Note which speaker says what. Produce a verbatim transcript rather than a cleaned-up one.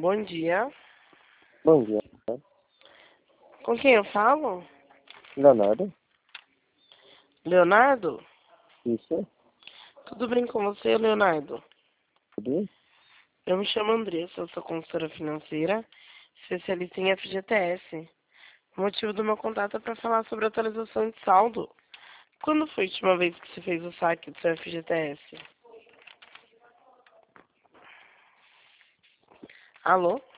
Speaker 1: Bom dia.
Speaker 2: Bom dia.
Speaker 1: Com quem eu falo?
Speaker 2: Leonardo?
Speaker 1: Leonardo?
Speaker 2: Isso?
Speaker 1: Tudo bem com você, Leonardo?
Speaker 2: Tudo?
Speaker 1: Eu me chamo Andressa, eu sou consultora financeira, especialista em F G T S. O motivo do meu contato é para falar sobre a atualização de saldo. Quando foi a última vez que você fez o saque do seu F G T S? Alô?